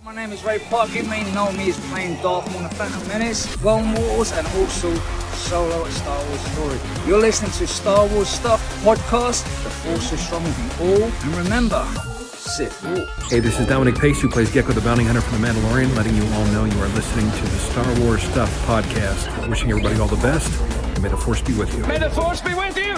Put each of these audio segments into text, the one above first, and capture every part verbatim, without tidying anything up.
My name is Ray Park. You may know me as playing Darth Maul in The Phantom Menace, Clone Wars, and also Solo: A Star Wars Story. You're listening to Star Wars Stuff Podcast. The Force is strong with you all. And remember, Sith Walk. Hey, this is Dominic Pace, who plays Gekko the Bounty Hunter from The Mandalorian, letting you all know you are listening to the Star Wars Stuff Podcast. Wishing everybody all the best, and may the Force be with you. May the Force be with you!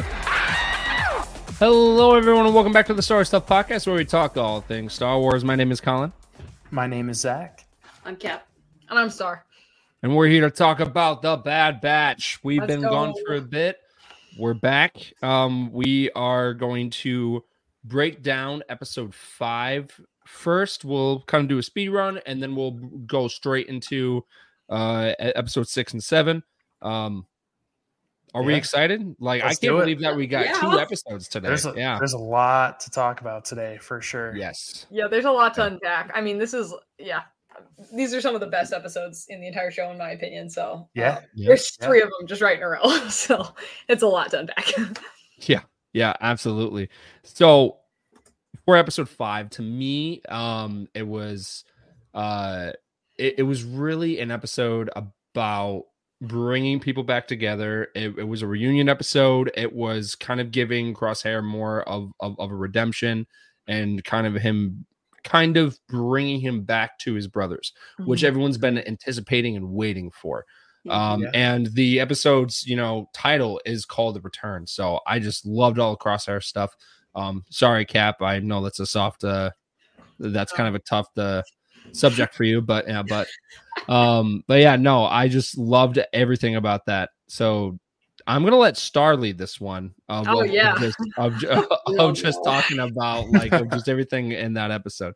Hello, everyone, and welcome back to the Star Wars Stuff Podcast, where we talk all things Star Wars. My name is Colin. My name is Zach. I'm Cap. And I'm Star. And we're here to talk about The Bad Batch. We've Let's been go. gone for a bit. We're back. Um, we are going to break down episode five. First, we'll kind of do a speed run, and then we'll go straight into uh, episode six and seven. Um, are we Yeah. excited? Like, Let's I can't do it. believe that we got Yeah. two episodes today. There's a, yeah. there's a lot to talk about today, for sure. Yes. Yeah, there's a lot to unpack. I mean, this is, yeah, these are some of the best episodes in the entire show, in my opinion. So, Yeah. uh, Yeah. there's Yeah. three of them just right in a row. So, it's a lot to unpack. Yeah, yeah, absolutely. So for episode five, to me, um, it was uh it, it was really an episode about bringing people back together. It, it was a reunion episode. It was kind of giving Crosshair more of, of, of a redemption and kind of him kind of bringing him back to his brothers, which everyone's been anticipating and waiting for. Um, Yeah. and the episode's, you know, title is called The Return. So I just loved all the Crosshair stuff. Um, sorry, Cap. I know that's a soft, uh, that's kind of a tough, uh, subject for you, but yeah, but, um, but yeah, no, I just loved everything about that. So I'm going to let Star lead this one. Of, Oh, of- yeah. Of just, of, ju- No, of just no. talking about like of just everything in that episode.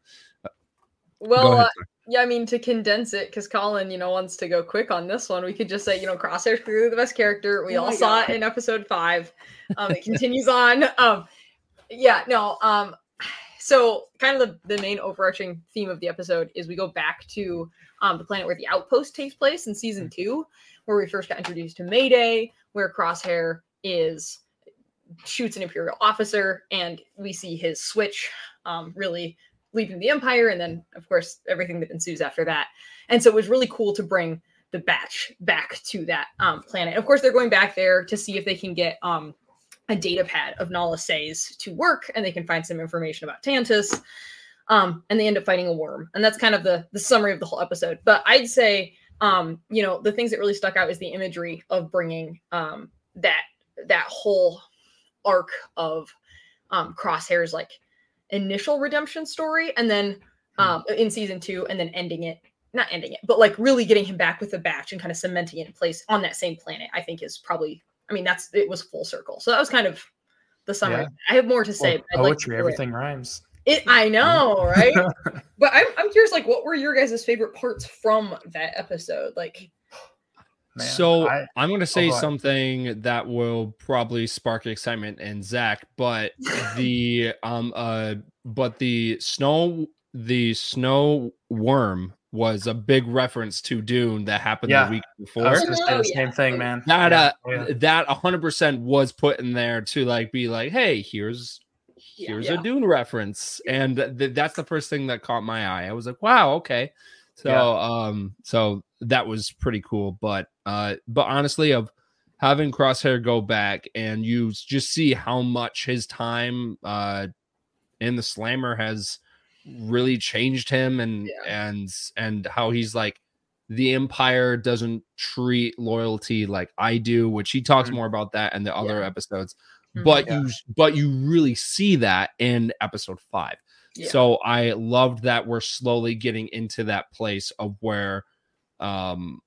Well, Go ahead, uh, yeah, I mean, to condense it, because Colin, you know, wants to go quick on this one, we could just say, you know, Crosshair's clearly the best character. We Oh all my saw God. it in episode five. Um, it continues on. Um, yeah, no. Um, so kind of the, the main overarching theme of the episode is we go back to um, the planet where the outpost takes place in season two, where we first got introduced to Mayday, where Crosshair is shoots an Imperial officer, and we see his switch um, really leaving the Empire, and then of course everything that ensues after that. And so it was really cool to bring the Batch back to that um, planet. Of course, they're going back there to see if they can get um, a data pad of Nala Se's to work, and they can find some information about Tantus. Um, and they end up fighting a worm, and that's kind of the the summary of the whole episode. But I'd say, um, you know, the things that really stuck out is the imagery of bringing um, that that whole arc of um, Crosshair's like initial redemption story, and then um, in season two, and then ending it, not ending it, but like really getting him back with the Batch and kind of cementing it in place on that same planet. I think is probably, I mean, that's it was full circle. So that was kind of the summary. Yeah. I have more to say. Well, but I'd like to poetry, do it. everything rhymes. It, I know, right? But I'm, I'm curious, like, what were your guys' favorite parts from that episode? Like, Man, so I- I'm going to say go ahead. something that will probably spark excitement in Zach, but the um uh but the snow the snow worm was a big reference to Dune that happened Yeah. the week I before. was gonna say Oh, the yeah. same thing, man. That Yeah, uh, oh, yeah. that one hundred percent was put in there to like be like, hey, here's Yeah. here's Yeah. a Dune reference, and th- that's the first thing that caught my eye. I was like, wow, okay. So Yeah. um, so that was pretty cool. But uh, but honestly, of having Crosshair go back and you s- just see how much his time uh in the Slammer has really changed him, and Yeah. and and how he's like, the Empire doesn't treat loyalty like I do, which he talks Mhm. more about that in the other Yeah. episodes. Mhm. But Yeah. you but you really see that in episode five. Yeah. So I loved that we're slowly getting into that place of where um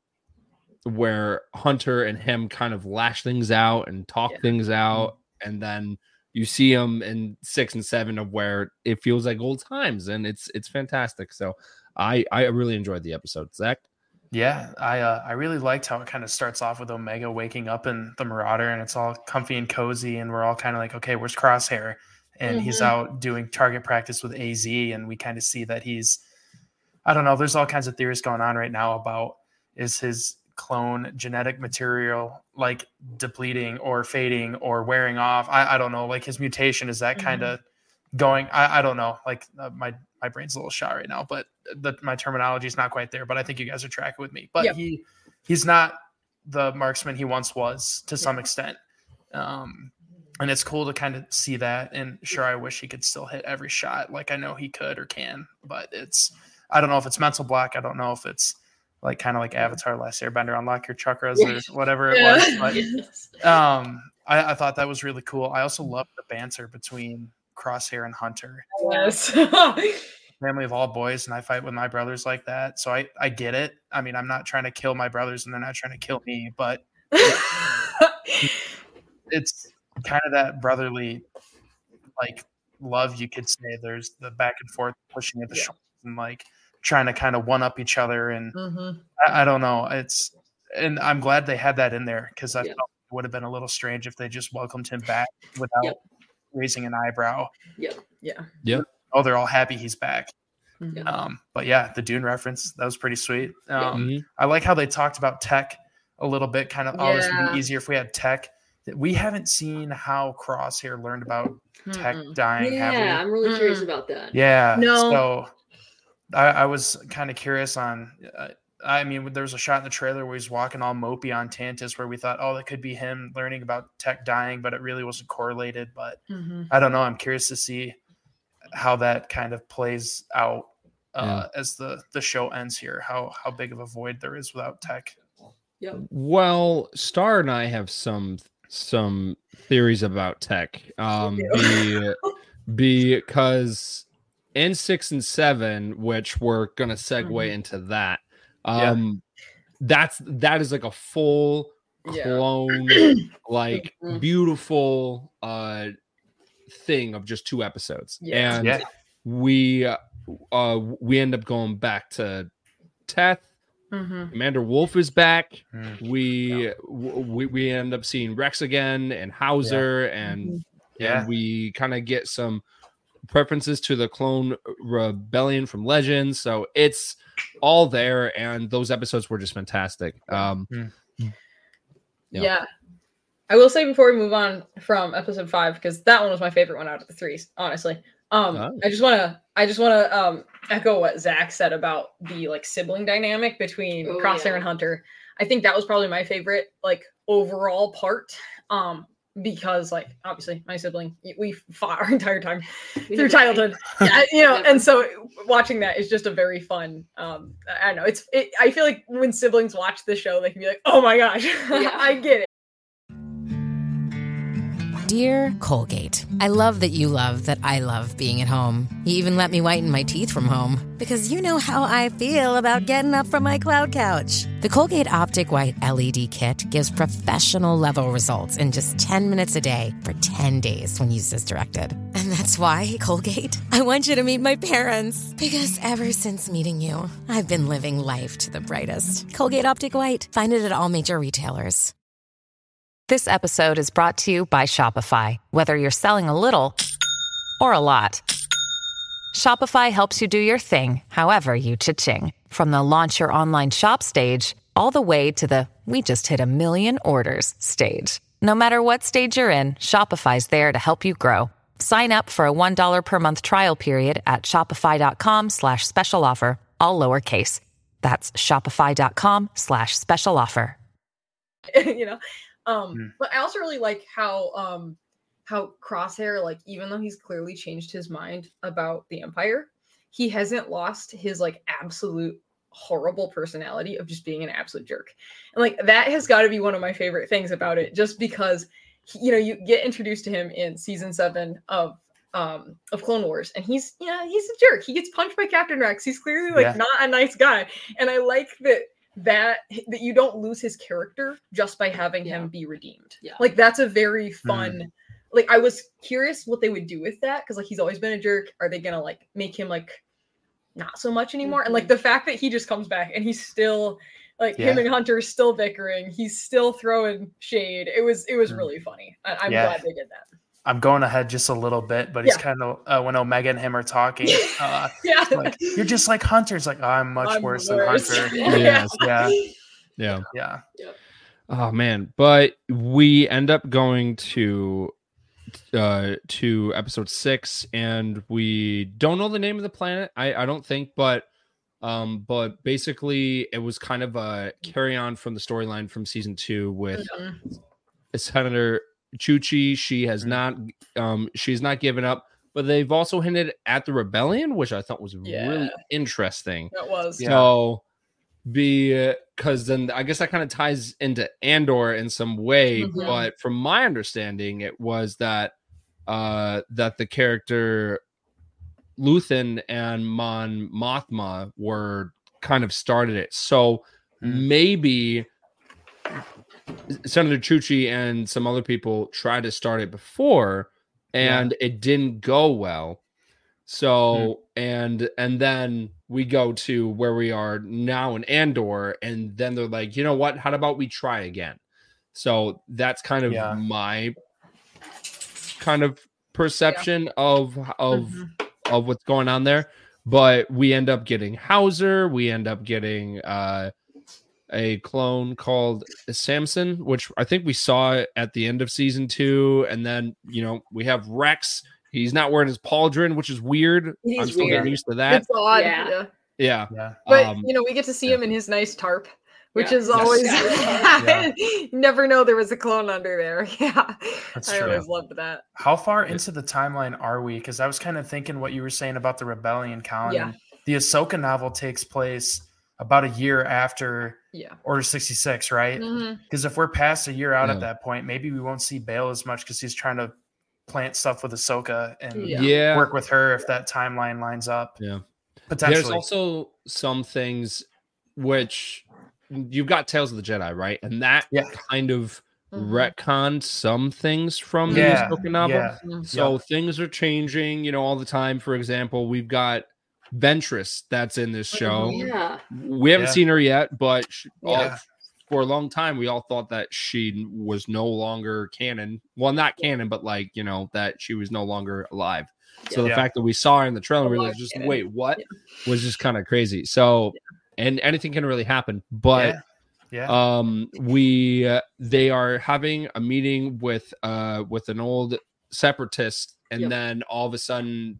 where Hunter and him kind of lash things out and talk Yeah. things out, and then you see him in six and seven of where it feels like old times, and it's it's fantastic. So I I really enjoyed the episode. Zach. Yeah, I uh, I really liked how it kind of starts off with Omega waking up in the Marauder, and it's all comfy and cozy, and we're all kind of like, okay, where's Crosshair? And he's Mhm. out doing target practice with A Z, and we kind of see that he's, I don't know, there's all kinds of theories going on right now about, is his clone genetic material like depleting or fading or wearing off? I, I don't know, like his mutation, is that kind of going? I, I don't know, like uh, my my brain's a little shot right now, but the my terminology is not quite there, but I think you guys are tracking with me. But Yep. he he's not the marksman he once was to some extent. Um, and it's cool to kind of see that. And sure, I wish he could still hit every shot like I know he could or can, but it's I don't know if it's mental block. I don't know if it's like kind of like Avatar Last Airbender, unlock your chakras or whatever it Yeah. was. But um, I, I thought that was really cool. I also love the banter between Crosshair and Hunter. Yes. Family of all boys, and I fight with my brothers like that. So I, I get it. I mean, I'm not trying to kill my brothers and they're not trying to kill me, but it's kind of that brotherly like love, you could say. There's the back and forth pushing at the Yeah. shoulders and like trying to kind of one up each other. And Mhm. I, I don't know. It's and I'm glad they had that in there because I Yeah. felt it would have been a little strange if they just welcomed him back without Yep. raising an eyebrow. Yep. Yeah. Oh, they're all happy he's back. Mhm. Um, but yeah, the Dune reference, that was pretty sweet. Um, Mhm. I like how they talked about tech a little bit, kind of, oh, this would Yeah. be easier if we had tech. We haven't seen how Crosshair learned about tech Mm-mm. dying, have we? Yeah, I'm really curious Mm-mm. about that. Yeah. No. So I, I was kind of curious on, uh, I mean, there was a shot in the trailer where he's walking all mopey on Tantus where we thought, oh, that could be him learning about tech dying, but it really wasn't correlated. But Mhm. I don't know. I'm curious to see how that kind of plays out uh, as the, the show ends here, how, how big of a void there is without tech. Yep. Well, Star and I have some some theories about tech. Um, be, because in six and seven, which we're gonna segue Mhm. into that, Yeah. um, that's that is like a full Yeah. clone, like Mhm. beautiful uh thing of just two episodes, Yeah. and Yeah. we uh we end up going back to Teth. Mhm. Commander Wolf is back. Mm. We, w- we we end up seeing Rex again and Hauser, and Yeah. and we kind of get some preferences to the clone rebellion from Legends. So it's all there, and those episodes were just fantastic. Um, Yeah. Yeah. I will say before we move on from episode five, because that one was my favorite one out of the three, honestly. Um, Oh. I just wanna I just wanna um echo what Zach said about the like sibling dynamic between Oh, Crosshair yeah. and Hunter. I think that was probably my favorite like overall part. Um, because like obviously my sibling, we fought our entire time We through never fight. childhood. Yeah, you know, Never. and so watching that is just a very fun. Um, I don't know. It's. It, I feel like when siblings watch the show, they can be like, "Oh my gosh, Yeah. I get it." Dear Colgate, I love that you love that I love being at home. You even let me whiten my teeth from home. Because you know how I feel about getting up from my cloud couch. The Colgate Optic White L E D Kit gives professional level results in just ten minutes a day for ten days when used as directed. And that's why, Colgate, I want you to meet my parents. Because ever since meeting you, I've been living life to the brightest. Colgate Optic White. Find it at all major retailers. This episode is brought to you by Shopify. Whether you're selling a little or a lot, Shopify helps you do your thing, however you cha-ching. From the launch your online shop stage, all the way to the we just hit a million orders stage. No matter what stage you're in, Shopify's there to help you grow. Sign up for a one dollar per month trial period at shopify.com slash special offer, all lowercase. That's shopify.com slash special offer. You know, um, Mm. but I also really like how um how Crosshair, like, even though he's clearly changed his mind about the Empire, he hasn't lost his like absolute horrible personality of just being an absolute jerk. And like that has got to be one of my favorite things about it, just because he, you know, you get introduced to him in season seven of um of Clone Wars, and he's yeah, he's a jerk. He gets punched by Captain Rex. He's clearly like Yeah. not a nice guy. And I like that that that you don't lose his character just by having Yeah. him be redeemed. Yeah. Like that's a very fun like I was curious what they would do with that, because like he's always been a jerk. Are they gonna like make him like not so much anymore? And like the fact that he just comes back and he's still like him Yeah. and Hunter are still bickering, he's still throwing shade. It was it was Mm. really funny. I, I'm Yeah. glad they did that. I'm going ahead just a little bit, but he's Yeah. kind of uh, when Omega and him are talking, uh, Yeah. like you're just like Hunter's like, oh, I'm much I'm worse worse. than Hunter. Yeah. Yes. Yeah, yeah. yeah, Oh man, but we end up going to uh to episode six, and we don't know the name of the planet. I I don't think, but Um, but basically, it was kind of a carry on from the storyline from season two with Mhm. Senator Chuchi. She has not, um, she's not given up. But they've also hinted at the rebellion, which I thought was Yeah. really interesting. That was. Yeah. So, be because then I guess that kind of ties into Andor in some way. Mhm. But from my understanding, it was that uh, that the character Luthen and Mon Mothma were kind of started it. So Hmm. maybe Senator Chuchi and some other people tried to start it before, and it didn't go well. So and and then we go to where we are now in Andor, and then they're like, you know what? How about we try again? So that's kind of Yeah. my kind of perception of of Mhm. of what's going on there. But we end up getting Hauser. We end up getting uh, a clone called Samson, which I think we saw at the end of season two. And then, you know, we have Rex. He's not wearing his pauldron, which is weird. It I'm is still weird. getting used to that. It's odd. Yeah. Yeah. Yeah. Yeah. But Um, you know, we get to see yeah. him in his nice tarp, which Yeah. is always Yeah. you never know there was a clone under there. Yeah. That's I true. always loved that. How far into the timeline are we? Because I was kind of thinking what you were saying about the rebellion, Colin. Yeah. And the Ahsoka novel takes place about a year after Yeah. Order sixty-six, right? Mhm. Because if we're past a year out Yeah. at that point, maybe we won't see Bail as much because he's trying to plant stuff with Ahsoka and Yeah. Yeah. work with her if that timeline lines up. Yeah. Potentially. There's also some things which you've got Tales of the Jedi, right? And that Yeah. kind of Mhm. retconned some things from Yeah, the Ahsoka novel. yeah. Mhm. So Yep. things are changing, you know, all the time. For example, we've got Ventress that's in this show. Yeah. We haven't Yeah. seen her yet, but she, all- Yeah. for a long time, we all thought that she was no longer canon. Well, not canon, but like, you know, that she was no longer alive. So the Yeah. fact that we saw her in the trailer, we were Alive just, canon. wait, what? Yeah. Was just kind of crazy. So, and anything can really happen. But Yeah. Yeah. um we uh, they are having a meeting with uh with an old separatist, and Yep. then all of a sudden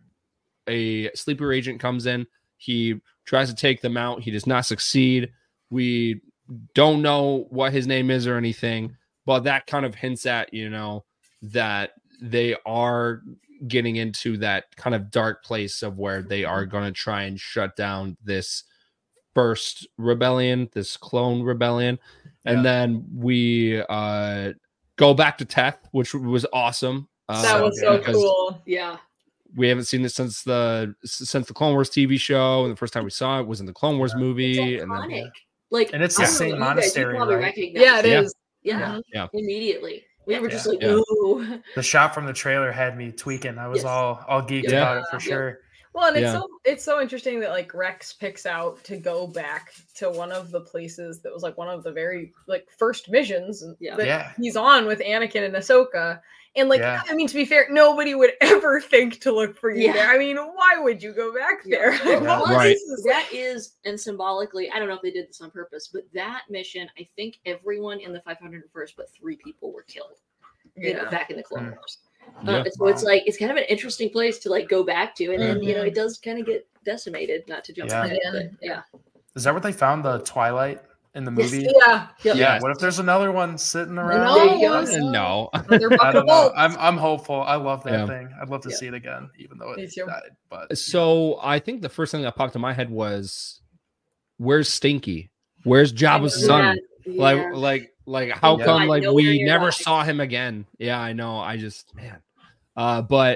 a sleeper agent comes in. He tries to take them out. He does not succeed. We don't know what his name is or anything, but that kind of hints at, you know, that they are getting into that kind of dark place of where they are going to try and shut down this first rebellion, this clone rebellion. And Yeah. then we uh go back to Teth, which was awesome. Uh, That was so because cool. Yeah. We haven't seen this since the since the Clone Wars T V show, and the first time we saw it was in the Clone Wars Yeah. movie. It's And then, iconic. Like, And it's I the don't same know, you guys, you monastery, probably right? recognize Yeah, it it. is. Yeah. Yeah. Immediately. We were just Yeah. like, Yeah. ooh. The shot from the trailer had me tweaking. I was Yes. all all geeked Yeah. about it for Yeah. sure. Well, and it's Yeah. so it's so interesting that like Rex picks out to go back to one of the places that was like one of the very like first missions Yeah. that Yeah. he's on with Anakin and Ahsoka. And like, Yeah. I mean, to be fair, nobody would ever think to look for you Yeah. there. I mean, why would you go back there? Yeah. Yeah. What Right. is this? That is, and symbolically, I don't know if they did this on purpose, but that mission, I think everyone in the five hundred first, but three people were killed. You know, Yeah. back in the Clone Mm. Wars. Yeah. Uh, so it's like it's kind of an interesting place to like go back to, and then you know Mhm. it does kind of get decimated. Not to jump Yeah. ahead, Yeah. but yeah, Is that where they found the Twilight in the movie? Yeah. Yep. Yeah. What if there's another one sitting around? No. There you go. Oh, no. Another I bucket don't of know. bolts. I'm I'm hopeful. I love that Yeah. thing. I'd love to Yeah. see it again, even though Me it too. died. But So I think the first thing that popped in my head was, where's Stinky? Where's Jabba's Yeah. son? Yeah. Like, like, like, how Yeah. come God, like nowhere we nearby. never saw him again? Yeah, I know. I just, man. Uh, but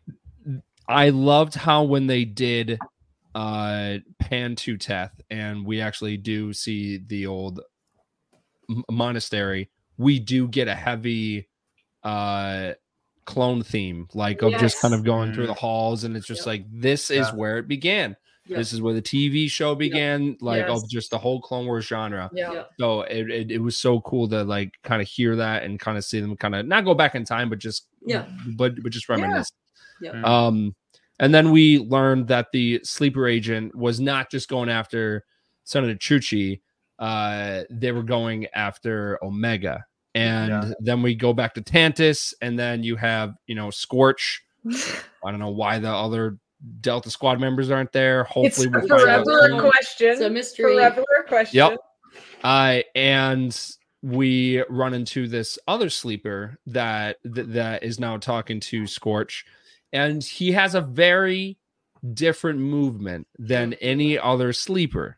I loved how when they did uh pan to Teth, and we actually do see the old m- monastery, we do get a heavy uh clone theme, like of just Yes. kind of going Mhm. through the halls, and it's just Yep. like this is Yeah. where it began. Yep. This is where the T V show began, like Yes. of just the whole Clone Wars genre. Yeah. Yep. So it, it, it was so cool to like kind of hear that and kind of see them kind of not go back in time, but just Yeah. but but just reminisce. Yep. Mm. Um, and then we learned that the sleeper agent was not just going after Senator Chuchi. Uh, they were going after Omega. And Yeah. then we go back to Tantus, and then you have, you know, Scorch. I don't know why the other Delta Squad members aren't there. Hopefully, It's we'll find out forever soon. a question. It's a mystery. Forever a question. Yep. Uh, and we run into this other sleeper that, that that is now talking to Scorch, and he has a very different movement than any other sleeper.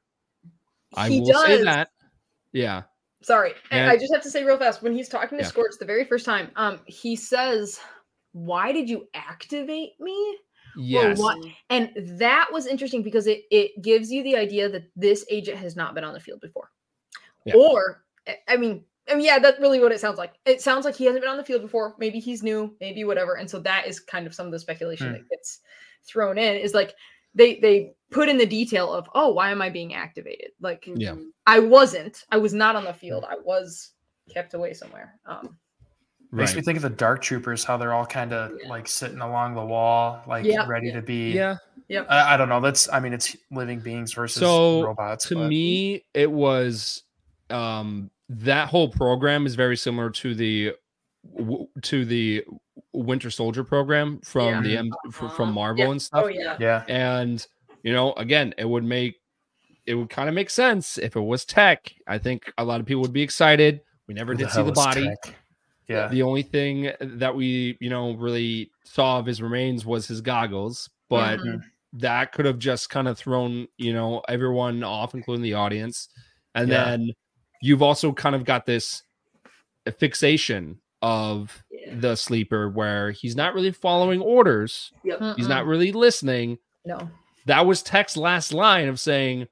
I He will does. say that. Yeah. Sorry, and And- I just have to say real fast, when he's talking to Yeah. Scorch the very first time, um, he says, "Why did you activate me?" Yes. Or what? And that was interesting because it it gives you the idea that this agent has not been on the field before. Yeah. Or, I- I mean, I mean, yeah, that's really what it sounds like. It sounds like he hasn't been on the field before. Maybe he's new, maybe whatever. And so that is kind of some of the speculation Hmm. that gets thrown in. Is like they they put in the detail of, oh, why am I being activated? Like, Yeah. I wasn't. I was not on the field. I was kept away somewhere. Um, Makes Right. me think of the Dark Troopers, how they're all kind of Yeah. like sitting along the wall, like Yep. ready Yeah. to be. Yeah. I, I don't know. That's, I mean, it's living beings versus So robots. to but- me, it was um, that whole program is very similar to the w- to the Winter Soldier program from Yeah. the M, fr- from Uh-huh. Marvel Yeah. and stuff. oh yeah. yeah, And you know, again, it would make it would kind of make sense if it was tech. I think a lot of people would be excited. We never Who did see hell the is body. Tech? Yeah, The only thing that we, you know, really saw of his remains was his goggles, but Mhm. that could have just kind of thrown, you know, everyone off, including the audience. And Yeah. then you've also kind of got this fixation of Yeah. the sleeper where he's not really following orders. Yep. He's not Mm-mm. really listening. No. That was Tech's last line of saying,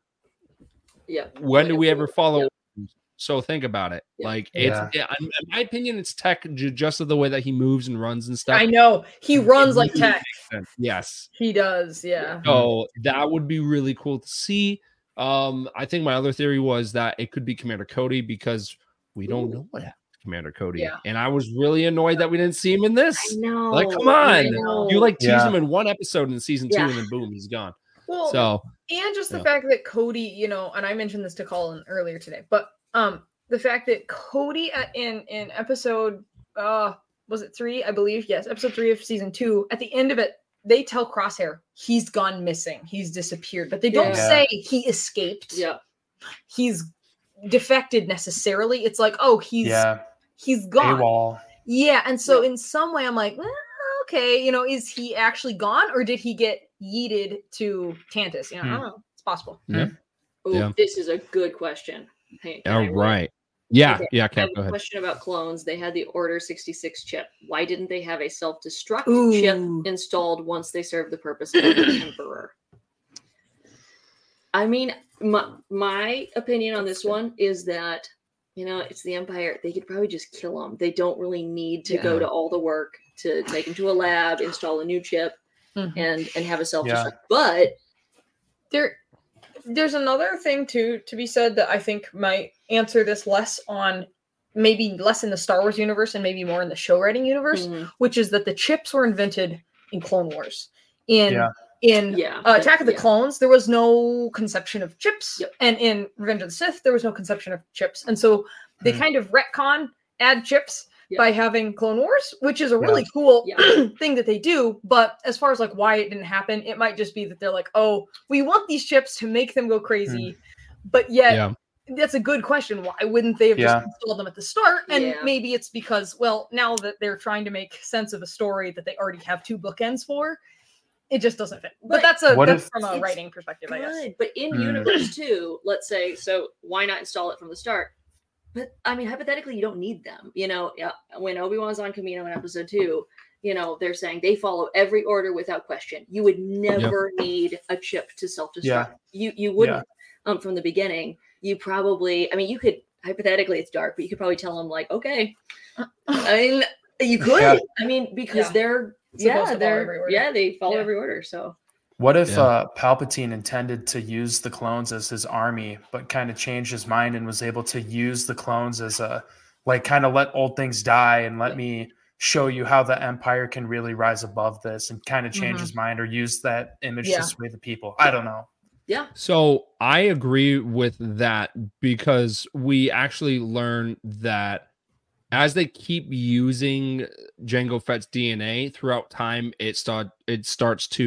Yep. when do we ever follow? Yep. So think about it. Yeah. Like Yeah. it's, yeah, in in my opinion, it's Tech ju- just of the way that he moves and runs and stuff. I know. He It runs like really tech. makes sense. Yes. He does. Yeah. So that would be really cool to see. Um, I think my other theory was that it could be Commander Cody because we don't Ooh. know what happened to Commander Cody. Yeah. And I was really annoyed that we didn't see him in this. I know. Like, come I on. know. You like tease Yeah. him in one episode in season two, Yeah. and then boom, he's gone. Well, So and just the yeah. fact that Cody, you know, and I mentioned this to Colin earlier today, but um, the fact that Cody at, in in episode uh was it three? I believe yes, episode three of season two. At the end of it, they tell Crosshair he's gone missing, he's disappeared, but they don't Yeah. say he escaped. Yep. He's defected necessarily. It's like, oh, he's yeah, he's gone. AWOL. Yeah, and so Yeah. in some way, I'm like, well, okay, you know, is he actually gone, or did he get yeeted to Tantus? You know, I Hmm. don't know. It's possible. Ooh, Yeah. This is a good question. Hang- can I all read? right. Yeah, Okay, yeah, I Cap, have go a ahead. question about clones. They had the Order sixty-six chip. Why didn't they have a self-destruct Ooh. chip installed once they served the purpose of the Emperor? I mean, my, my opinion on this one is that, you know, it's the Empire. They could probably just kill them. They don't really need to go Yeah. to all the work to take them to a lab, install a new chip, Mhm. and and have a self-destruct. Yeah. But There, there's another thing too to be said that I think might answer this less on maybe less in the Star Wars universe and maybe more in the show writing universe, mm, which is that the chips were invented in Clone Wars. In Yeah. in yeah, uh, Attack of the yeah. Clones, there was no conception of chips, Yep. and in Revenge of the Sith, there was no conception of chips, and so they Hmm. kind of retcon add chips Yep. by having Clone Wars, which is a really cool Yeah. thing that they do. But as far as like why it didn't happen, it might just be that they're like, oh, we want these chips to make them go crazy, but yet. Yeah. That's a good question. Why wouldn't they have Yeah. just installed them at the start? And Yeah. maybe it's because, well, now that they're trying to make sense of a story that they already have two bookends for, it just doesn't fit. But, But that's a what that's if- from a It's writing perspective, I guess. Good, but in Mm. universe too, let's say, so why not install it from the start? But I mean, hypothetically, you don't need them. You know, yeah, when Obi-Wan's on Kamino in episode two, you know, they're saying they follow every order without question. You would never need a chip to self-destruct. Yeah. You you wouldn't um from the beginning. You probably, I mean, you could hypothetically, it's dark, but you could probably tell them like, okay, I mean, you could. Yeah. I mean, because Yeah. they're Supposed to yeah, follow they're every order. yeah, they follow Yeah. every order. So What if Yeah. uh, Palpatine intended to use the clones as his army, but kind of changed his mind and was able to use the clones as a, like, kind of let old things die and let me show you how the Empire can really rise above this, and kind of change Mhm. his mind or use that image Yeah. to sway the people? I don't know. yeah, So I agree with that because we actually learn that as they keep using Jango Fett's D N A throughout time, it start it starts to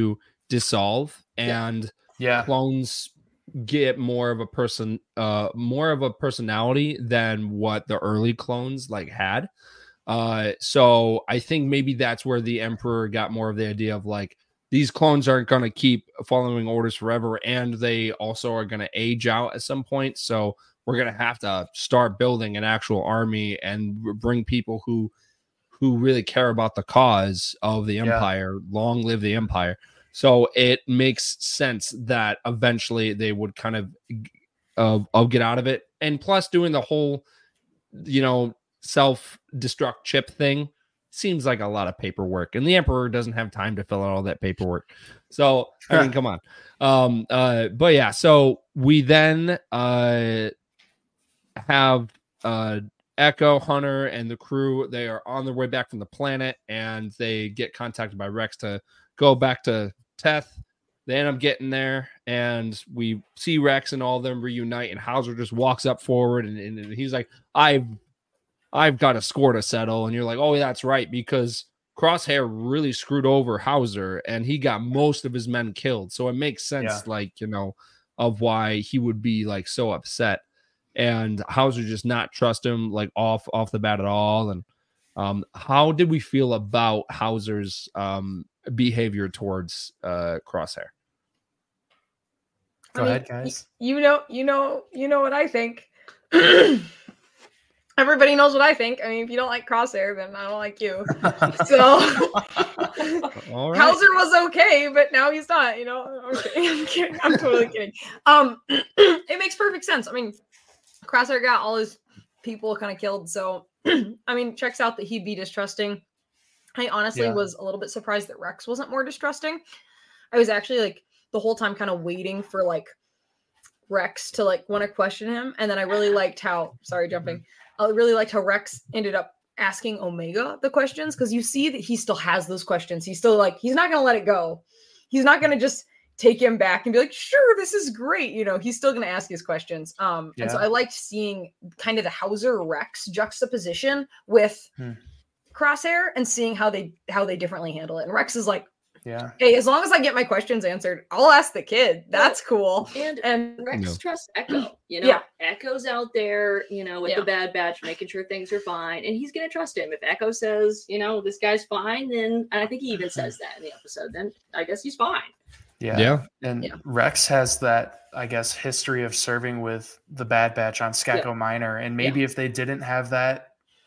dissolve and Yeah. clones get more of a person, uh, more of a personality than what the early clones like had. Uh, so I think maybe that's where the Emperor got more of the idea of like, these clones aren't going to keep following orders forever, and they also are going to age out at some point. So we're going to have to start building an actual army and bring people who who really care about the cause of the Empire. Yeah. Long live the Empire. So it makes sense that eventually they would kind of uh, I'll get out of it. And plus doing the whole, you know, self-destruct chip thing seems like a lot of paperwork, and the Emperor doesn't have time to fill out all that paperwork. So, I mean, come on. Um, uh, but yeah, so we then uh, have uh, Echo, Hunter, and the crew. They are on their way back from the planet, and they get contacted by Rex to go back to Teth. They end up getting there, and we see Rex and all of them reunite, and Hauser just walks up forward, and, and, and he's like, I've I've got a score to settle. And you're like, oh, that's right, because Crosshair really screwed over Hauser and he got most of his men killed. So it makes sense, yeah. like, you know, of why he would be like so upset. And Hauser just not trust him like off off the bat at all. And um, how did we feel about Hauser's um, behavior towards uh, Crosshair? Go I mean, ahead, guys. You know, you know, you know what I think. Everybody knows what I think. I mean, if you don't like Crosshair, then I don't like you. So All right. Hauser was okay, but now he's not, you know. Okay. I'm kidding. I'm totally kidding. Um, it makes perfect sense. I mean, Crosshair got all his people kind of killed. So, I mean, checks out that he'd be distrusting. I honestly yeah. was a little bit surprised that Rex wasn't more distrusting. I was actually like the whole time kind of waiting for like Rex to like want to question him. And then I really liked how, sorry, jumping. I really liked how Rex ended up asking Omega the questions, because you see that he still has those questions. He's still like, he's not going to let it go. He's not going to just take him back and be like, sure, this is great. You know, he's still going to ask his questions. Um, yeah. And so I liked seeing kind of the Hauser Rex juxtaposition with hmm. Crosshair and seeing how they, how they differently handle it. And Rex is like, yeah, hey, as long as I get my questions answered, I'll ask the kid. That's cool. And, and Rex no. trusts Echo. You know, yeah. Echo's out there, you know, with yeah. the Bad Batch, making sure things are fine. And he's going to trust him. If Echo says, you know, this guy's fine, then, and I think he even says that in the episode, then I guess he's fine. Yeah. Yeah. And yeah. Rex has that, I guess, history of serving with the Bad Batch on Skako yeah. Minor. And maybe yeah. if they didn't have that,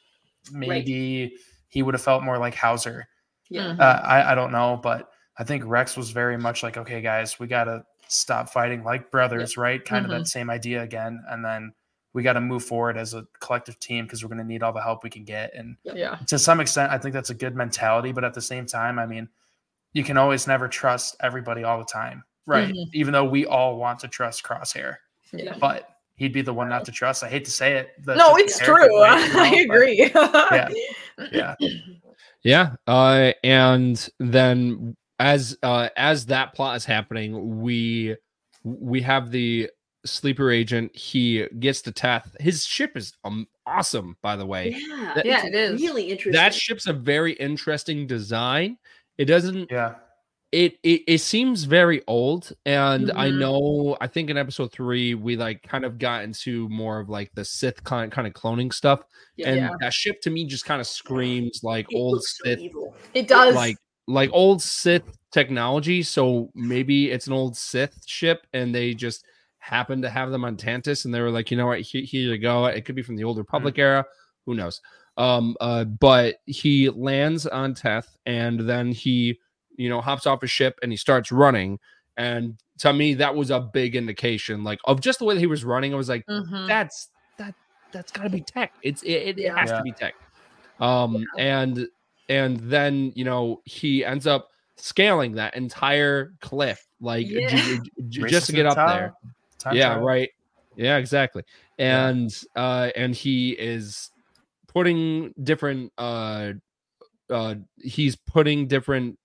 maybe right. he would have felt more like Hauser. Yeah. Mm-hmm. Uh, I, I don't know, but I think Rex was very much like, okay, guys, we got to stop fighting like brothers, yep. right? Kind mm-hmm. of that same idea again. And then we got to move forward as a collective team because we're going to need all the help we can get. And yeah, to some extent, I think that's a good mentality. But at the same time, I mean, you can always never trust everybody all the time, right? Mm-hmm. Even though we all want to trust Crosshair. Yeah. But he'd be the one not to trust. I hate to say it. That's no, it's true. Way, you know? I agree. yeah. Yeah. Yeah. Uh, and then as uh, as that plot is happening, we we have the sleeper agent. He gets to Teth. His ship is um, awesome, by the way. Yeah, that, yeah, it is really interesting. That ship's a very interesting design. It doesn't. Yeah. It, it it seems very old, and Mm-hmm. I know I think in episode three we like kind of got into more of like the Sith kind kind of cloning stuff, Yeah. and Yeah. that ship to me just kind of screams like It old looks so Sith, evil. It does. like like old Sith technology. So maybe it's an old Sith ship, and they just happened to have them on Tantus, and they were like, you know what, here, here you go. It could be from the old Republic mm-hmm. era. Who knows? Um, uh, but he lands on Teth, and then he. you know, hops off his ship and he starts running. And to me, that was a big indication, like, of just the way that he was running. I was like, mm-hmm. that's, that, that's gotta be tech. It's, it, it Yeah. has Yeah. to be tech. Um, Yeah. and, and then, you know, he ends up scaling that entire cliff, like Yeah. j- j- Race just to the get up top. there. Time Yeah. trial. Right. Yeah, exactly. And, uh, and he is putting different, uh, uh, he's putting different,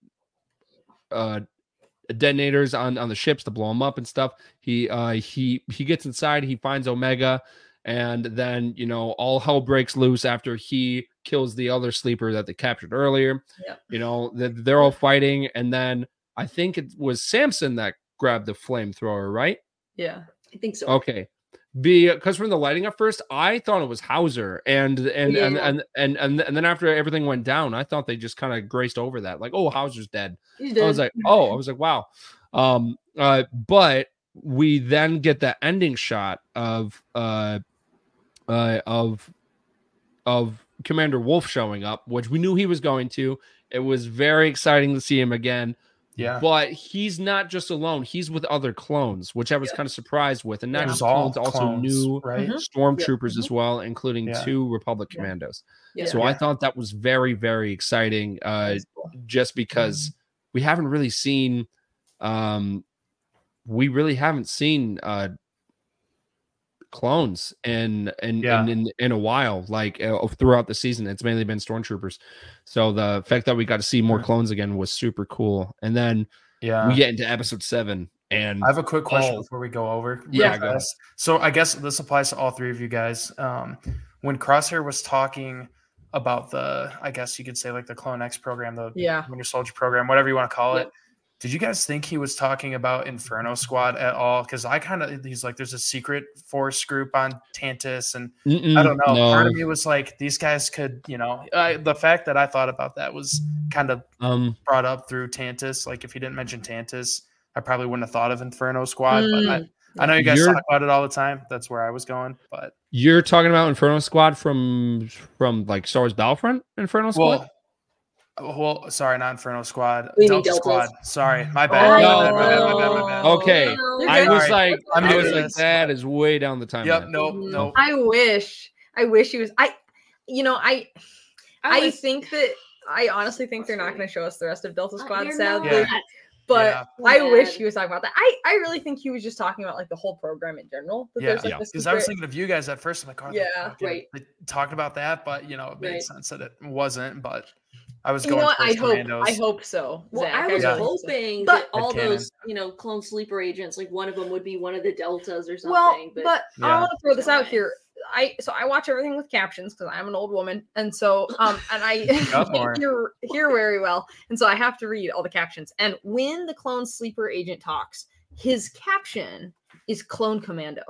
uh detonators on on the ships to blow them up and stuff. He uh he he gets inside, he finds Omega, and then, you know, all hell breaks loose after he kills the other sleeper that they captured earlier. Yep. You know, they're, they're all fighting, and then I think it was Samson that grabbed the flamethrower, right? Yeah. I think so. Okay. Because from the lighting at first, I thought it was Hauser, and and Yeah. and, and and and and then after everything went down, I thought they just kind of graced over that, like, oh, Hauser's dead. He's I was dead. like, oh, I was like, wow. Um, uh, but we then get the ending shot of uh, uh, of of Commander Wolf showing up, which we knew he was going to. It was very exciting to see him again. Yeah. But he's not just alone. He's with other clones, which I was Yeah. kind of surprised with. And not It just was all clones, also clones, new right? Mhm. stormtroopers as well, including Yeah. two Republic Yeah. commandos. Yeah. So I thought that was very, very exciting, uh, That's cool. just because we haven't really seen, um, we really haven't seen uh, clones in in, Yeah. in in in a while. Like uh, throughout the season, it's mainly been stormtroopers. So the fact that we got to see more Yeah. clones again was super cool. And then Yeah. we get into episode seven, and I have a quick question Oh. before we go over. real Yeah, go fast. So I guess this applies to all three of you guys. Um, when Crosshair was talking about the, I guess you could say like the Clone X program, the Yeah. Winter Soldier program, whatever you want to call Yeah. it. Did you guys think he was talking about Inferno Squad at all? Because I kind of, he's like, there's a secret force group on Tantus, and Mm-mm, I don't know. no. Part of me was like, these guys could, you know, I, the fact that I thought about that was kind of Um, brought up through Tantus. Like if he didn't mention Tantus, I probably wouldn't have thought of Inferno Squad. But I, Mm. I know you guys You're- talk about it all the time. That's where I was going. But you're talking about Inferno Squad from from like Star Wars Battlefront Inferno Squad. well, well, sorry, not Inferno Squad, We need Delta Deltas. Squad. Sorry, my bad. Oh. my bad, my bad, my bad, my bad. Okay. You're I good. was Sorry. like, I'm I new was to like, this, that but- is way down the timeline. Yep. Nope. Mhm. Nope. I wish. I wish he was. I. You know. I. I, was- think that. I honestly think they're not going to show us the rest of Delta Squad. They're Sadly. not. Yeah. But Yeah. I Bad. wish he was talking about that. I, I really think he was just talking about like the whole program in general. That Yeah. there's like Yeah. this Because I was secret- thinking of you guys at first. I'm like, oh, Yeah, fucking- right. They talked about that, but you know, it made Right. sense that it wasn't. But I was You going. know what? I towards hope. Commandos. I hope so. Well, Zach. I was Yeah. really hope so. hoping But- that all Headcanon. those, you know, clone sleeper agents, like one of them would be one of the deltas or something. Well, but, but I Yeah. want to throw this out Fine. here. I so I watch everything with captions because I'm an old woman, and so um and I up more. hear hear very well, and so I have to read all the captions. And when the clone sleeper agent talks, his caption is Clone Commando,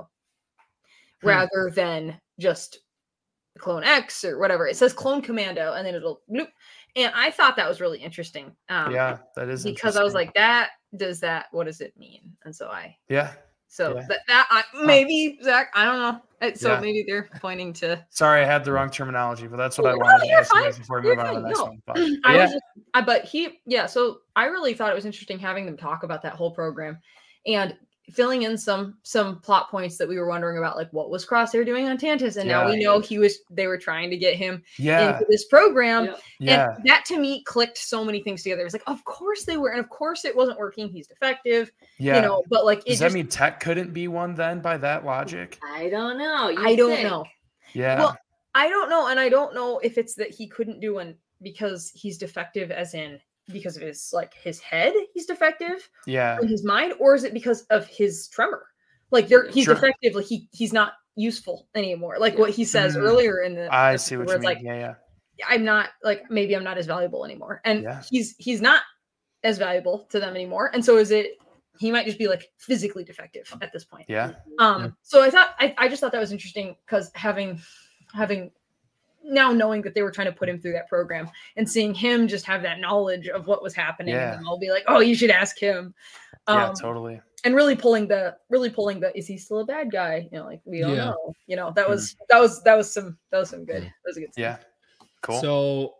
Hmm. rather than just Clone X or whatever. It says Clone Commando, and then it'll bloop. And I thought that was really interesting. Um, Yeah, that is because I was interesting. like, that does that? What does it mean? And so I yeah. so Yeah. that, that I, maybe Zach, I don't know. Uh, So Yeah. maybe they're pointing to. Sorry, I had the wrong terminology, but that's what I No, wanted to you're ask you guys fine. before we You're move on to the fine. next No. one. But, I yeah, was just, I, but he, yeah. So I really thought it was interesting having them talk about that whole program, and filling in some some plot points that we were wondering about, like what was Crosshair doing on Tantus, and now Yeah. we know he was. They were trying to get him yeah, into this program, yeah. yeah, and that to me clicked so many things together. It was like, of course they were, and of course it wasn't working. He's defective, yeah. you know. But like, it Does just, that mean Tech couldn't be one then by that logic? I don't know. I You'd don't think. know. Yeah, Well, I don't know, and I don't know if it's that he couldn't do one because he's defective, as in because of his like his head, he's defective yeah, in his mind, or is it because of his tremor? Like there, he's Sure. defective, like he he's not useful anymore. Like what he says Mm. earlier in the I episode see what where you it's mean. like, yeah, yeah, I'm not like maybe I'm not as valuable anymore, and Yeah. he's he's not as valuable to them anymore. And so is it? He might just be like physically defective at this point. yeah, Um, Yeah. so I thought I, I just thought that was interesting because having having now knowing that they were trying to put him through that program and seeing him just have that knowledge of what was happening, Yeah. and I'll be like, oh, you should ask him. Um, yeah, totally. and really pulling the really pulling the is he still a bad guy? You know, like we don't Yeah. know. You know, that was that was that was some that was some good. That was a good scene. Yeah, cool. So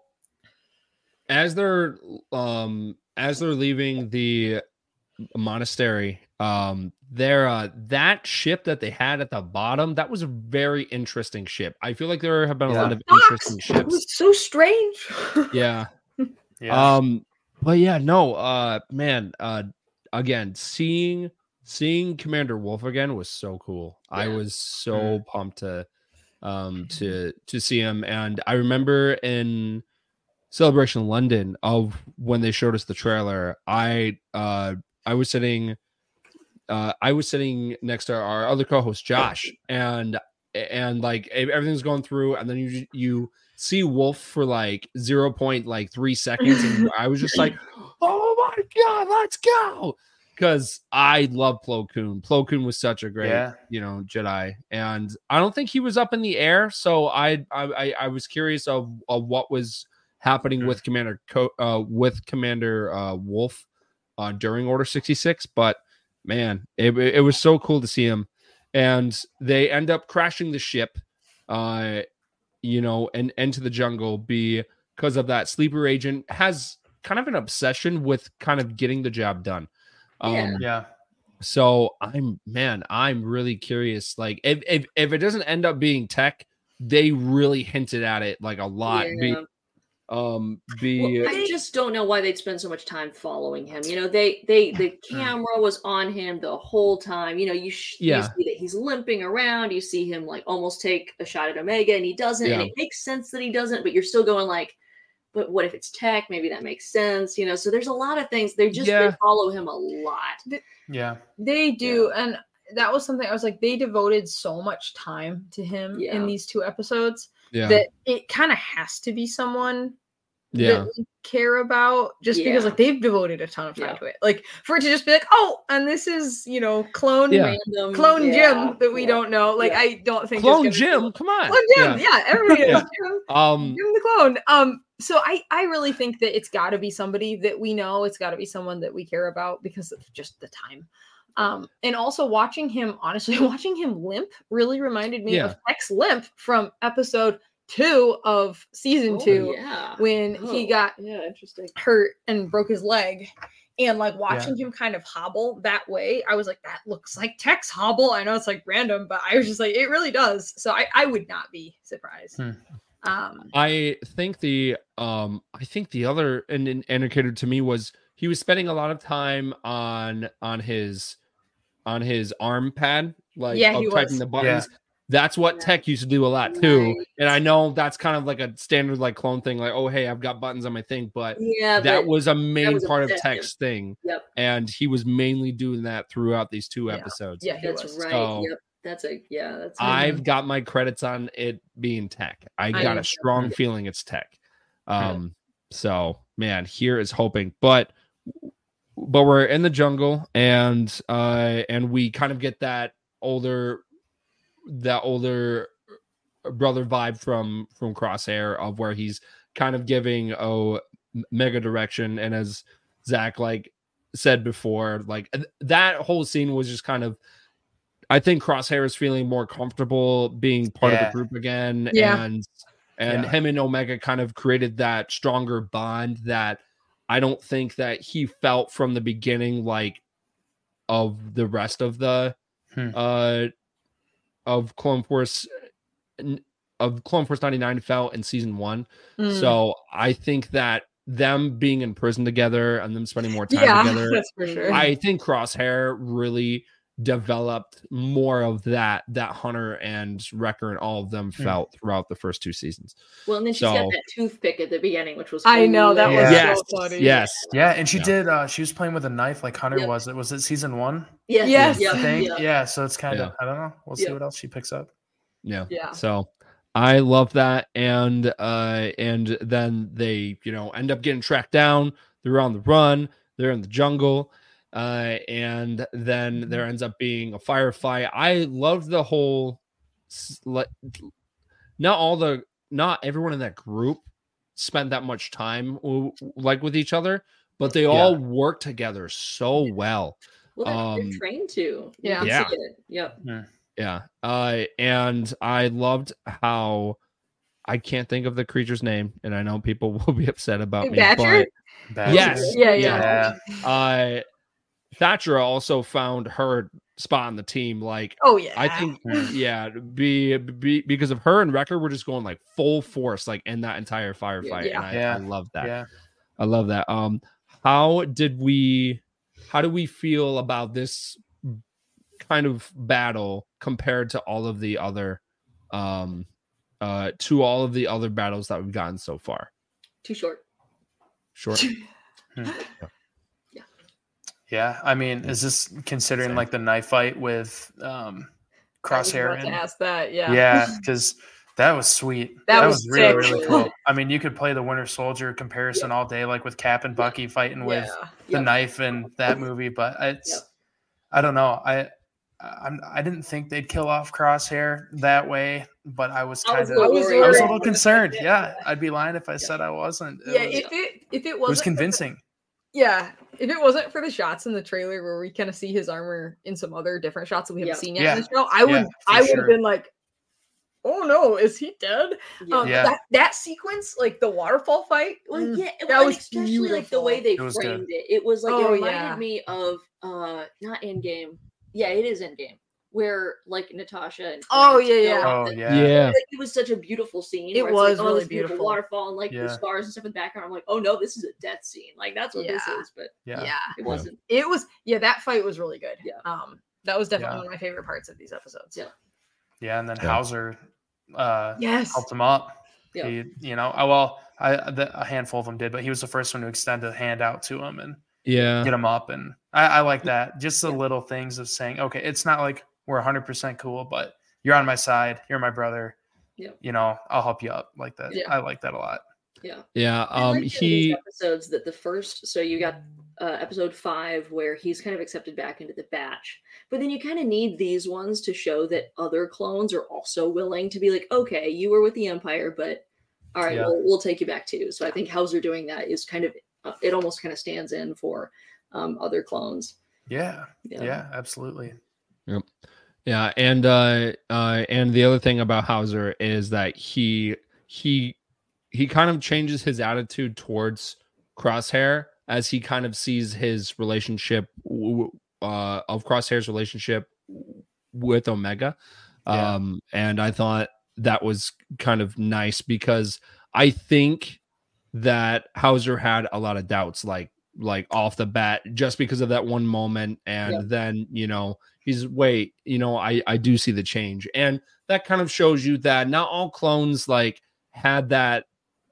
as they're um as they're leaving the monastery, um there uh that ship that they had at the bottom, that was a very interesting ship. I feel like there have been a Yeah. lot of Fox! interesting It ships. was so strange. Yeah. yeah, Um, but yeah, no, uh, man, uh, again, seeing seeing Commander Wolf again was so cool. I Yeah. was so Mhm. pumped to um to to see him, and I remember in Celebration London of when they showed us the trailer, I uh I was sitting uh I was sitting next to our other co-host Josh, and and like everything's going through, and then you you see Wolf for like zero point like three seconds, and I was just like, oh my God, let's go. Because I love Plo Koon. Plo Koon was such a great, Yeah. you know, Jedi. And I don't think he was up in the air. So I I, I was curious of, of what was happening Mhm. with Commander Co- uh, with Commander uh, Wolf uh, during Order sixty-six. But man, it, it was so cool to see him. And they end up crashing the ship, uh, you know, and into the jungle because of that. Sleeper agent has kind of an obsession with kind of getting the job done. Yeah. Um, Yeah. so I'm, man, I'm really curious. Like, if, if, if it doesn't end up being Tech, they really hinted at it like a lot. Yeah. Be, um, be, Well, I just don't know why they'd spend so much time following him. You know, they they the camera was on him the whole time. You know, you, sh- Yeah. you see that he's limping around. You see him like almost take a shot at Omega, and he doesn't. And Yeah. it makes sense that he doesn't, but you're still going like, but what if it's Tech? Maybe that makes sense. You know, so there's a lot of things. They just Yeah. they follow him a lot. Yeah. They do, and that was something I was like, they devoted so much time to him Yeah. in these two episodes yeah, that it kind of has to be someone yeah, that we care about, just because Yeah. like they've devoted a ton of time Yeah. to it. Like for it to just be like, oh, and this is you know clone Yeah. Random, clone yeah, Jim that we yeah. don't know. Like Yeah. I don't think Clone it's gonna be- Jim, come on. Clone Jim, yeah, everybody knows Jim. Um, Jim the clone. Um, so I I really think that it's got to be somebody that we know. It's got to be someone that we care about because of just the time. Um, and also watching him, honestly, watching him limp really reminded me Yeah. of Tech's limp from episode two of season Oh, two yeah. when he Oh, got yeah, interesting. hurt and broke his leg. And like watching him kind of hobble that way, I was like, that looks like Tech's hobble. I know it's like random, but I was just like, it really does. So I, I would not be surprised. Hmm. Um, I think the um I think the other and an indicator to me was he was spending a lot of time on on his on his arm pad, like Yeah, of he typing was. the buttons. That's what Tech used to do a lot too. Right. And I know that's kind of like a standard like clone thing, like, oh hey, I've got buttons on my thing, but Yeah, that but was a main was part of obsessive. Tech's thing. Yep. And he was mainly doing that throughout these two Yeah. episodes. yeah, he that's was. right. So- Yep. That's a yeah. That's I've got my credits on it being Tech. I I got do a too. strong feeling it's Tech. Um, so man, here is hoping, but but we're in the jungle, and uh, and we kind of get that older, that older brother vibe from from Crosshair of where he's kind of giving oh mega direction, and as Zach like said before, like that whole scene was just kind of. I think Crosshair is feeling more comfortable being part Yeah. of the group again, Yeah. and and Yeah. him and Omega kind of created that stronger bond that I don't think that he felt from the beginning, like of the rest of the Hmm. uh of Clone Force of Clone Force ninety-nine felt in season one. Mm. So I think that them being in prison together and them spending more time yeah, together, that's for sure. I think Crosshair really developed more of that that Hunter and Wrecker and all of them Hmm. felt throughout the first two seasons. well, and then she's So- got that toothpick at the beginning, which was I know that was Yeah. Yes, so funny. yes, Yeah, and she Yeah. did. Uh, she was playing with a knife like Hunter Yep. was. It was it season one, Yes. Yes. Yep. I think. Yep. Yeah, so it's kind of. Yeah. I don't know. We'll see Yep. what else she picks up. yeah, Yeah. So I love that, and uh, and then they you know end up getting tracked down. They're on the run. They're in the jungle. Uh, and then there ends up being a firefight. I loved the whole, s- le- not all the, not everyone in that group spent that much time w- like with each other, but they all work together so well. Well, they're, Um, they're trained to. You Yeah. can Yeah. see it. Yep. Yeah. Uh, and I loved how I can't think of the creature's name, and I know people will be upset about me. Badger? Badger. Yes. Yeah, yeah. Yeah. But uh, Thatcher also found her spot on the team. Like, Oh yeah. I think, Yeah. yeah, be, be because of her and Wrecker were just going like full force, like in that entire firefight. Yeah. And I, Yeah. I love that. Yeah. I love that. Um, how did we, how do we feel about this kind of battle compared to all of the other, um, uh, to all of the other battles that we've gotten so far? Too short. Short. Yeah. I mean, is this considering Same. like the knife fight with um I was Crosshair? about to and- ask that. Yeah. Yeah, because That was sweet. That That, was was, really, sick. really cool. I mean, you could play the Winter Soldier comparison all day, like with Cap and Bucky fighting with Yeah. the Yep. knife in that movie. But it's, Yep. I don't know. I, I'm, I didn't think they'd kill off Crosshair that way, but I was I kind was of, a little I was worried. I was a worried. little concerned. Yeah, I'd be lying if I said I wasn't. It Yeah, was, if it if it it was wasn't convincing. Yeah, if it wasn't for the shots in the trailer where we kind of see his armor in some other different shots that we haven't Yeah. seen yet Yeah. in the show, I would Yeah, for I would sure. have been like, "Oh no, is he dead?" Yeah. Um, Yeah. That that sequence, like the waterfall fight, Well, mm, yeah, that well, and was especially like the beautiful. way they It was framed good. it. It was like Oh, it reminded yeah. me of uh not Endgame. Yeah, it is Endgame, where like Natasha and Oh, Clarence yeah, go yeah. up Oh the- yeah. Yeah. Like, it was such a beautiful scene. It where it's was like, oh, really this beautiful beautiful. waterfall and like Yeah. the stars and stuff in the background. I'm like, oh no, this is a death scene. Like that's what this Yeah. is, but Yeah. Yeah. it wasn't. It was yeah, that fight was really good. Yeah. Um, that was definitely Yeah. one of my favorite parts of these episodes. Yeah. Yeah, and then Yeah. Hauser uh, Yes. helped him up. Yeah. He, you know, oh, well, I the, a handful of them did, but he was the first one to extend a hand out to him and Yeah. get him up. And I, I like that. Just the Yeah. little things of saying, okay, it's not like we're one hundred percent cool, but you're on my side. You're my brother. Yeah. You know, I'll help you up like that. Yeah. I like that a lot. Yeah. Yeah. I Um, liked in these he, episodes that the first so you got uh, episode five where he's kind of accepted back into the batch, but then you kind of need these ones to show that other clones are also willing to be like, okay, you were with the Empire, but all right, Yeah. we'll, we'll take you back too. So I think Hauser doing that is kind of uh, it almost kind of stands in for um, other clones. Yeah. Yeah. Yeah, absolutely. yeah. And, uh, uh, and the other thing about Hauser is that he, he, he kind of changes his attitude towards Crosshair as he kind of sees his relationship, w- uh, of Crosshair's relationship with Omega. Yeah. Um, and I thought that was kind of nice because I think that Hauser had a lot of doubts, like, like off the bat, just because of that one moment. And Yeah. then, you know, he's wait, you know, I, I do see the change. And that kind of shows you that not all clones like had that.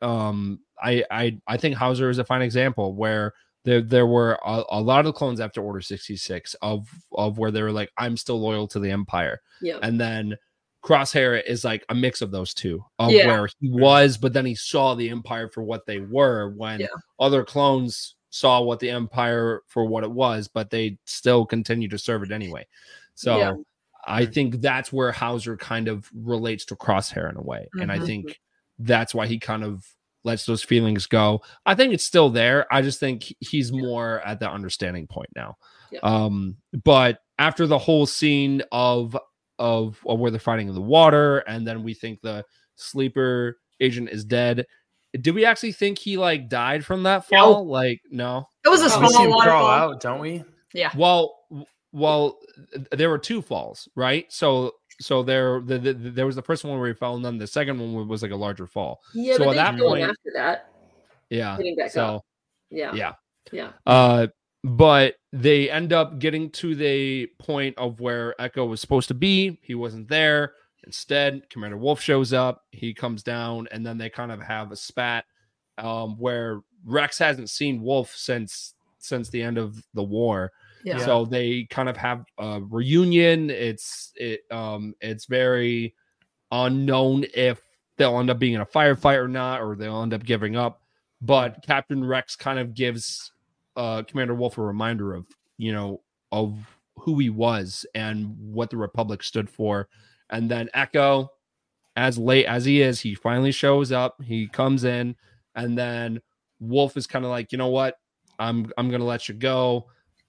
Um, I, I, I think Hauser is a fine example where there, there were a, a lot of clones after Order sixty-six of, of where they were like, I'm still loyal to the Empire. Yeah. And then Crosshair is like a mix of those two, of Yeah. where he was, but then he saw the Empire for what they were when Yeah. other clones saw what the Empire for what it was, but they still continue to serve it anyway. So Yeah. I think that's where Hauser kind of relates to Crosshair in a way. And I Mhm. think that's why he kind of lets those feelings go. I think it's still there. I just think he's more at the understanding point now. Yeah. Um, but after the whole scene of, of of where they're fighting in the water, and then we think the sleeper agent is dead. Did we actually think he like died from that fall? Like, no. It was a Oh, We small see him crawl waterfall. out, don't we? Yeah. Well, w- well, th- there were two falls, right? So, so there, the, the, there was the first one where he fell, and then the second one was like a larger fall. Yeah, So but at they that killed him point- after that, Yeah. getting back So, up. Yeah. yeah. Yeah. Uh, but they end up getting to the point of where Echo was supposed to be. He wasn't there. Instead, Commander Wolf shows up. He comes down, and then they kind of have a spat um, where Rex hasn't seen Wolf since since the end of the war. Yeah. So they kind of have a reunion. It's it um it's very unknown if they'll end up being in a firefight or not, or they'll end up giving up. But Captain Rex kind of gives uh Commander Wolf a reminder of, you know, of who he was and what the Republic stood for. And then Echo, as late as he is, he finally shows up. He comes in, and then Wolf is kind of like, you know what? I'm I'm gonna let you go.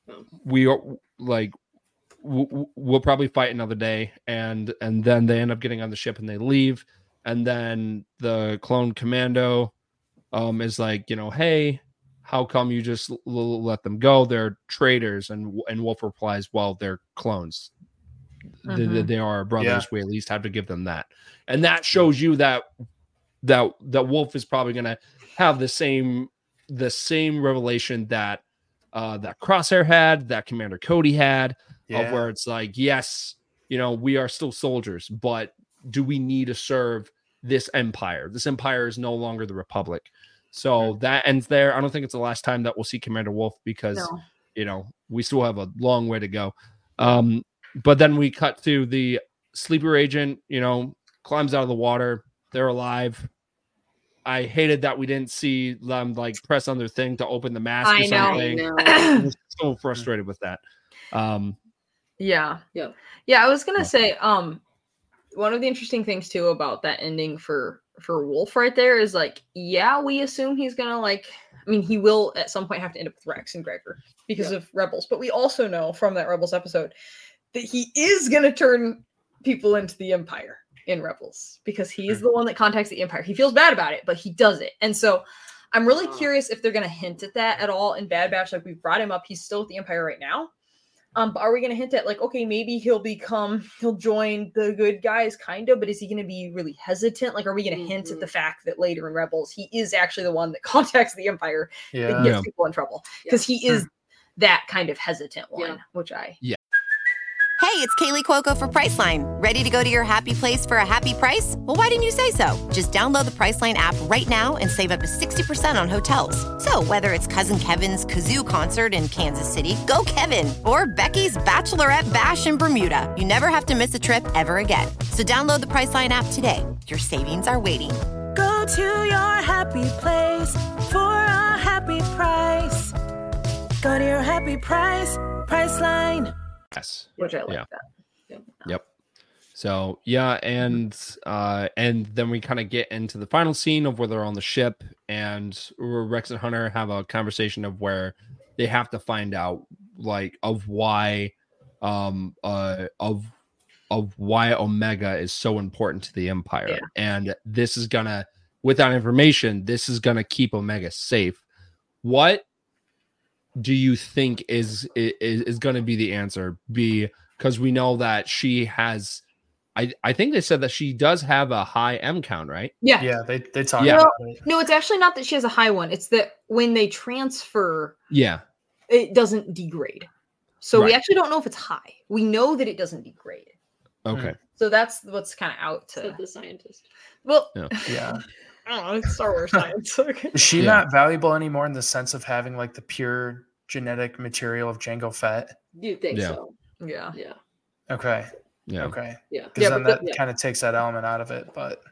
We are like w- we'll probably fight another day, and and then they end up getting on the ship and they leave, and then the clone commando um is like, you know, hey, how come you just l- l- let them go? They're traitors. And and Wolf replies, well, they're clones. They, they, Mhm. they are our brothers. Yeah. We at least have to give them that, and that shows you that that that Wolf is probably gonna have the same the same revelation that uh that Crosshair had, that Commander Cody had, Yeah. of where it's like, yes, you know, we are still soldiers, but do we need to serve this empire? This empire is no longer the Republic. So that ends there. I don't think it's the last time that we'll see Commander Wolf, because No. you know, we still have a long way to go. Um, but then we cut to the sleeper agent, you know, climbs out of the water. They're alive. I hated that we didn't see them like press on their thing to open the mask I or know. something. I I was so frustrated with that. Um, Yeah. Yeah. Yeah, I was gonna say, um, one of the interesting things too about that ending for for Wolf right there is like, yeah, we assume he's gonna like I mean, he will at some point have to end up with Rex and Gregor because Yeah. of Rebels, but we also know from that Rebels episode that he is gonna turn people into the Empire in Rebels because he's Hmm. the one that contacts the Empire. He feels bad about it, but he does it. And so I'm really Wow. curious if they're gonna hint at that at all in Bad Batch. Like we've brought him up, he's still with the Empire right now. Um, but are we going to hint at like, okay, maybe he'll become, he'll join the good guys, kind of, but is he going to be really hesitant? Like, are we going to hint at the fact that later in Rebels, he is actually the one that contacts the Empire that Yeah. gets Yeah. people in trouble? Because he is that kind of hesitant one, Yeah. which I. Hey, it's Kaylee Cuoco for Priceline. Ready to go to your happy place for a happy price? Well, why didn't you say so? Just download the Priceline app right now and save up to sixty percent on hotels. So whether it's Cousin Kevin's Kazoo Concert in Kansas City, go Kevin, or Becky's Bachelorette Bash in Bermuda, you never have to miss a trip ever again. So download the Priceline app today. Your savings are waiting. Go to your happy place for a happy price. Go to your happy price, Priceline. yes. Which I like Yeah. that. Yep. So yeah, and uh, and then we kind of get into the final scene of where they're on the ship, and Rex and Hunter have a conversation of where they have to find out like of why, um, uh, of of why Omega is so important to the Empire, Yeah. and this is gonna, with that information, this is gonna keep Omega safe. What do you think is is, is going to be the answer? Be because we know that she has, I, I think they said that she does have a high M count, right? Yeah. Yeah, they they talk Yeah. about it. No, it's actually not that she has a high one. It's that when they transfer, Yeah. it doesn't degrade. So we Right. actually don't know if it's high. We know that it doesn't degrade. Okay. So that's what's kind of out Said to. the scientist. Well, Yeah. Yeah. I don't know. It's Star Wars science. Okay. Is she Yeah. not valuable anymore in the sense of having like the pure genetic material of Jango Fett? You think Yeah. so? Yeah. Yeah. Okay. Yeah. Okay. Yeah. Because Yeah, then but that the- yeah. kind of takes that element out of it. But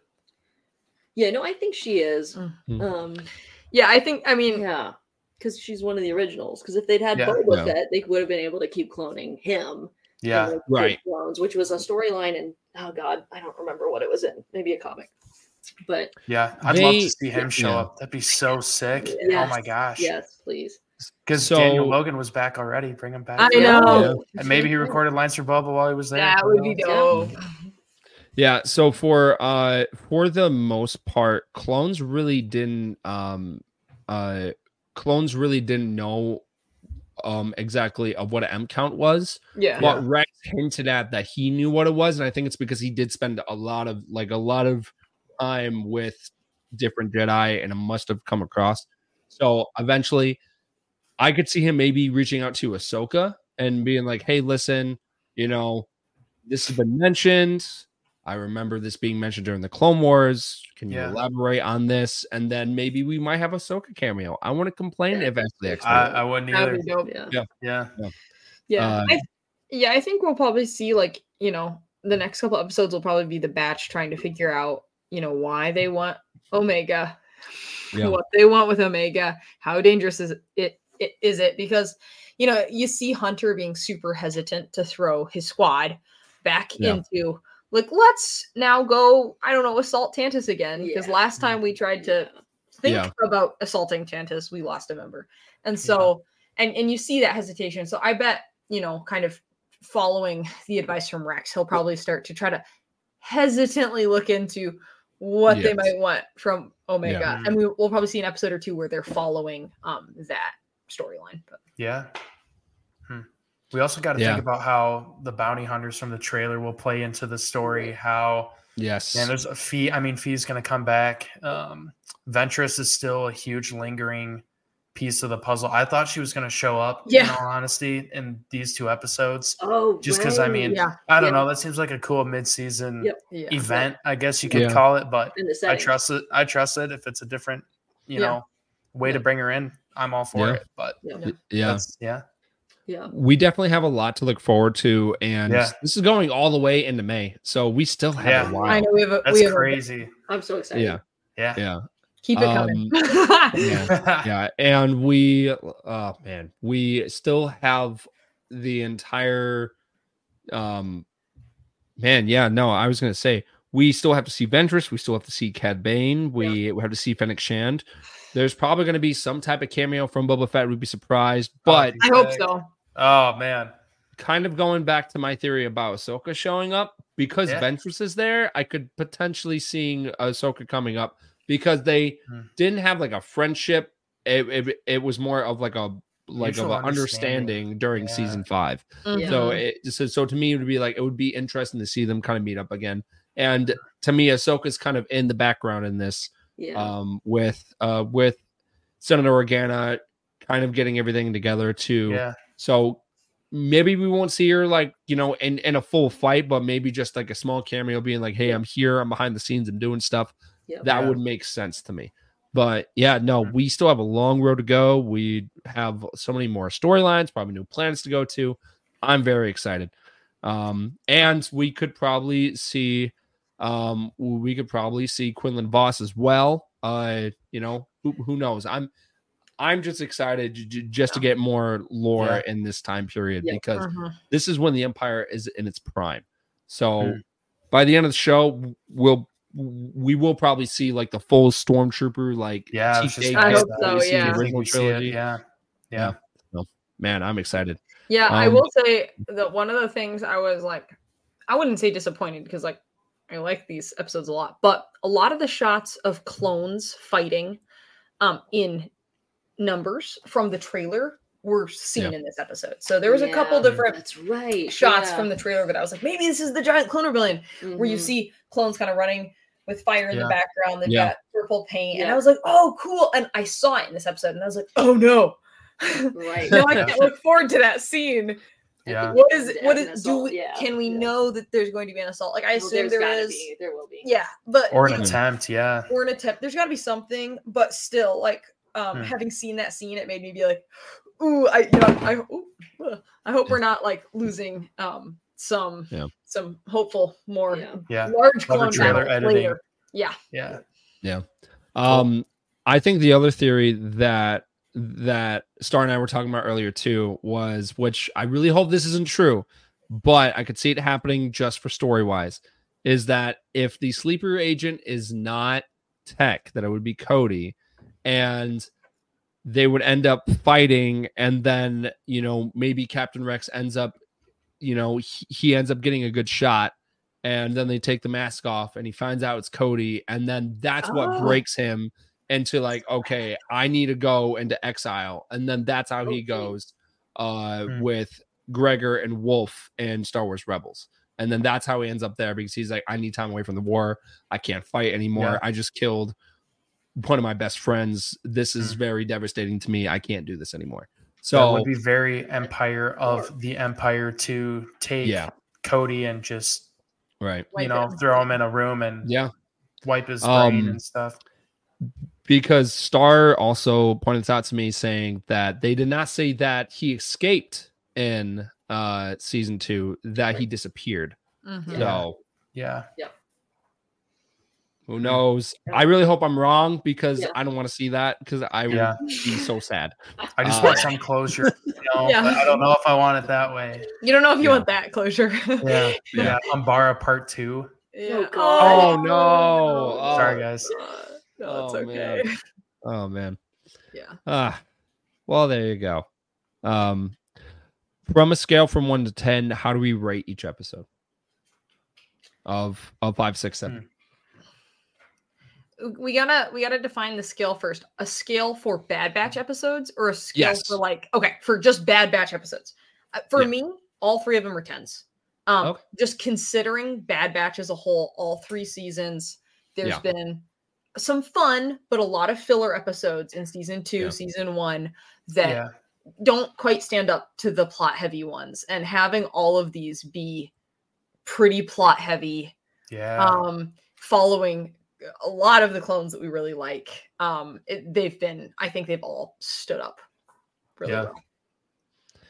Yeah. No, I think she is. Mm. Um. Yeah, I think. I mean, Yeah. Because she's one of the originals. Because if they'd had Yeah. Boba Yeah. Fett, they would have been able to keep cloning him. yeah. and, like, Right. his clones, which was a storyline, and oh god, I don't remember what it was in. Maybe a comic. But Yeah. I'd love They- to see him show yeah. up. That'd be so sick. Oh Yes. my gosh. yes, please. Because So- Daniel Logan was back already. Bring him back. I Yeah. know. And maybe he recorded lines for Boba while he was there. That Who would be knows? dope. Yeah. So for uh for the most part, clones really didn't um uh clones really didn't know um exactly of what an M count was. Yeah. But Rex hinted at that he knew what it was, and I think it's because he did spend a lot of like a lot of time with different Jedi, and it must have come across. So eventually, I could see him maybe reaching out to Ahsoka and being like, "Hey, listen, you know, this has been mentioned. I remember this being mentioned during the Clone Wars. Can you Yeah. elaborate on this?" And then maybe we might have a Ahsoka cameo. I want to complain if that's the I, explain. I wouldn't That either. would be dope. Yeah. Yeah. Yeah. Yeah. Uh, I, yeah, I think we'll probably see like, you know, the next couple episodes will probably be the batch trying to figure out, you know, why they want Omega, Yeah. what they want with Omega, how dangerous is it, it is it? Because, you know, you see Hunter being super hesitant to throw his squad back Yeah. into like, let's now go, I don't know, assault Tantus again. Because Yeah. last time we tried to Yeah. think Yeah. about assaulting Tantus, we lost a member. And so, and, and you see that hesitation. So I bet, you know, kind of following the advice from Rex, he'll probably start to try to hesitantly look into what they Yes. might want from Omega. Yeah. And we, we'll probably see an episode or two where they're following um that storyline. But Yeah. Hmm. We also got to Yeah. think about how the bounty hunters from the trailer will play into the story. How, Yes. man, there's a fee. I mean, Fee's going to come back. Um, Ventress is still a huge lingering piece of the puzzle. I thought she was going to show up, in Yeah. all honesty, in these two episodes. Oh, Just because, I right. mean, yeah, I don't Yeah. know. That seems like a cool mid-season Yep. yeah. event, I guess you could Yeah. call it. But in the I setting. trust it. I trust it. If it's a different, you Yeah. know, way to Yeah. bring her in, I'm all for Yeah. it. But Yeah. Y- yeah. that's, yeah. Yeah. we definitely have a lot to look forward to, and Yeah. this is going all the way into May, so we still have Yeah. a while. I know we have a, That's we have a- crazy. I'm so excited. Yeah, Yeah. yeah, keep it coming. Um, yeah, yeah, and we, oh man, we still have the entire, um, man, yeah, no, I was gonna say we still have to see Ventress, we still have to see Cad Bane, we, we have to see Fennec Shand. There's probably going to be some type of cameo from Boba Fett. We'd be surprised, but I hope so. Oh man. kind of going back to my theory about Ahsoka showing up, because Yeah. Ventress is there, I could potentially seeing Ahsoka coming up, because they Hmm. didn't have like a friendship. It, it, it was more of like a like Mutual of an understanding. understanding during Yeah. season five. Mhm. So it so, so to me it would be like, it would be interesting to see them kind of meet up again. And to me, Ahsoka's kind of in the background in this, Yeah. um, with uh with Senator Organa kind of getting everything together too. Yeah. So maybe we won't see her like, you know, in, in a full fight, but maybe just like a small cameo being like, hey, I'm here, I'm behind the scenes, I'm doing stuff. Yep. That Yeah. would make sense to me. But yeah, no, we still have a long road to go. We have so many more storylines, probably new planets to go to. I'm very excited. Um, and we could probably see um we could probably see Quinlan Voss as well. Uh, you know, who, who knows? I'm I'm just excited j- j- just to get more lore Yeah. in this time period, Yeah. because Mhm. this is when the Empire is in its prime. So Mm. by the end of the show, we'll we will probably see like the full Stormtrooper like Yeah. I was T just K I gonna hope say so, that. we see in yeah. the I think original we see it. trilogy. Yeah. Yeah. So, man, I'm excited. Yeah, I Um, will say that one of the things I was like, I wouldn't say disappointed, because like I like these episodes a lot, but a lot of the shots of clones fighting um in numbers from the trailer were seen Yeah. in this episode. So there was a couple Yeah, different That's right. shots yeah. from the trailer that I was like, maybe this is the giant clone rebellion, where you Mhm. see clones kind of running with fire in Yeah. the background. They've Yeah. got purple paint, and Yeah. I was like, oh, cool. And I saw it in this episode, and I was like, oh no. Right. Now I can't look forward to that scene. Yeah. What is As what an is do assault, we, yeah, can we yeah. know that there's going to be an assault? Like I Well, assume there's there gotta is. be. There will be. Yeah, but Or an you know, attempt. Yeah. or an attempt. There's got to be something, but still, like um, Hmm. having seen that scene, it made me be like, ooh, I you know, I ooh, ugh. I hope we're not like losing um some Yeah. some hopeful more Yeah. Yeah. large Clever clone trailer battles editing. later. Yeah, Yeah. Um, I think the other theory that that Star and I were talking about earlier too was, which I really hope this isn't true, but I could see it happening just for story wise, is that if the sleeper agent is not Tech, that it would be Cody, and they would end up fighting, and then you know maybe Captain Rex ends up, you know, he, he ends up getting a good shot. And then they take the mask off and he finds out it's Cody. And then that's what Oh. breaks him into like, okay, I need to go into exile. And then that's how he Okay. goes uh, Hmm. with Gregor and Wolf and Star Wars Rebels. And then that's how he ends up there, because he's like, I need time away from the war. I can't fight anymore. Yeah. I just killed one of my best friends. This is Hmm. very devastating to me. I can't do this anymore. That So would be very Empire of the Empire to take yeah, Cody and just right. you Wipe know it. throw him in a room and Yeah. wipe his brain Um, and stuff. Because Star also pointed out to me saying that they did not say that he escaped in uh season two, that he disappeared. Mhm. Yeah. So Yeah. who knows? I really hope I'm wrong, because Yeah. I don't want to see that, because I would Yeah. be so sad. I just Uh, want some closure. You know, Yeah. but I don't know if I want it that way. You don't know if you Yeah. want that closure. Yeah. Yeah. Yeah. Umbara part two. Yeah. Oh, God. Oh, no. Oh. Sorry, guys. No, it's Oh, okay. man. Oh man. Yeah. Ah, well, there you go. Um, from a scale from one to ten, how do we rate each episode of of five, six, seven? We gotta we gotta define the scale first. A scale for Bad Batch episodes, or a scale Yes. for like okay for just Bad Batch episodes. Uh, For Yeah. me, all three of them are tens. Um, Okay. Just considering Bad Batch as a whole, all three seasons, there's Yeah. been some fun, but a lot of filler episodes in season two, Yeah. season one that Yeah. don't quite stand up to the plot heavy ones. And having all of these be pretty plot heavy, Yeah. um, following a lot of the clones that we really like. Um, it, they've been, I think they've all stood up really Yeah. well.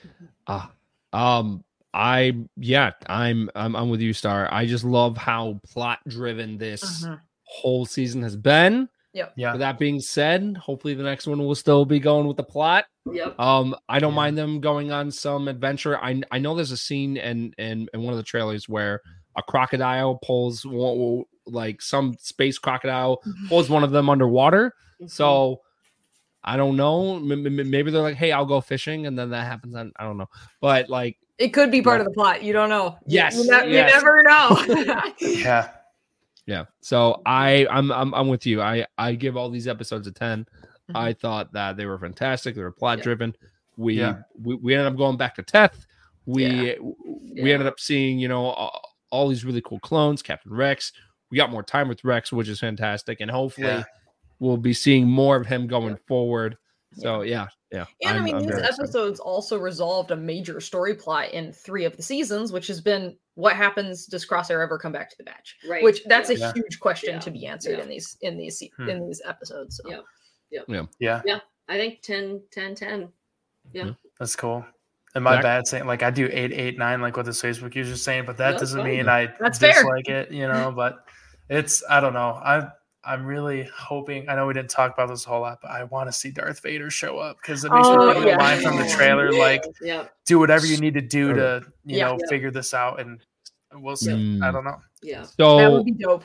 Ah, um, I yeah, I'm I'm I'm with you, Star. I just love how plot driven this Uh-huh. whole season has been. Yep. Yeah. With that being said, hopefully the next one will still be going with the plot. Yep. Um, I don't Yeah. mind them going on some adventure. I I know there's a scene in in, in one of the trailers where a crocodile pulls one, like some space crocodile pulls one of them underwater. So I don't know. M- m- maybe they're like, "Hey, I'll go fishing," and then that happens. I, I don't know, but like, It could be part Yeah. of the plot. You don't know. You- Yes, You, ne- yes. you never know. Yeah. yeah. So I I'm I'm I'm with you. I I give all these episodes a ten. Mhm. I thought that they were fantastic. They were plot driven. We, Yeah. we we ended up going back to Teth. We Yeah. we ended up seeing, you know, all, all these really cool clones. Captain Rex. We got more time with Rex, which is fantastic, and hopefully Yeah. we'll be seeing more of him going forward. So yeah, yeah. And I'm- I mean, I'm these very excited. episodes also resolved a major story plot in three of the seasons, which has been what happens, does Crosshair ever come back to the badge? Right. Which that's Yeah. a huge question Yeah. to be answered Yeah. in these in these se- Hmm. in these episodes. So. Yeah. Yeah. I think ten, ten, ten. Yeah. That's cool. And my Zach? bad saying like I do eight, eight, nine, like what this Facebook user's saying, but that That's doesn't fine. mean I That's fair. dislike it, you know. But it's I don't know. I'm I'm really hoping. I know we didn't talk about this a whole lot, but I want to see Darth Vader show up because it makes Oh, me think of the yeah. line from the trailer, like Yeah. do whatever you need to do to you Yeah. know Yeah. figure this out, and we'll see. Mm. I don't know. Yeah. That So would be dope.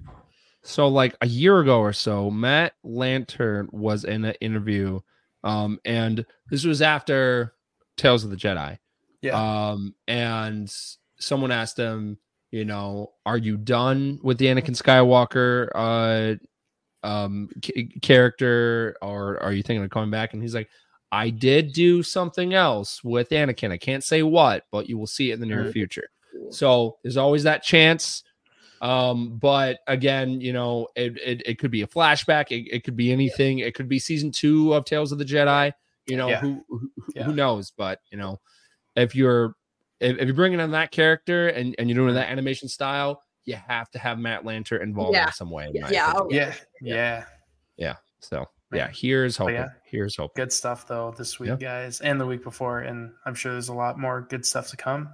So like a year ago or so, Matt Lantern was in an interview, um, and this was after Tales of the Jedi. Yeah. Um, and someone asked him, you know, are you done with the Anakin Skywalker uh, um, c- character, or are you thinking of coming back? And he's like, I did do something else with Anakin. I can't say what, but you will see it in the near Mhm. future. So there's always that chance. Um, but again, you know, it, it, it could be a flashback. It, it could be anything. It could be season two of Tales of the Jedi. You know, Yeah. who who, Yeah. who knows? But you know, if you're if, if you're bringing in that character and, and you're doing that animation style, you have to have Matt Lantern involved Yeah. in some way. in Yeah. my Yeah. opinion. Yeah. Yeah. Yeah. So Man. yeah, here's hoping. yeah. Here's hoping. Good stuff though this week, Yeah. guys, and the week before, and I'm sure there's a lot more good stuff to come.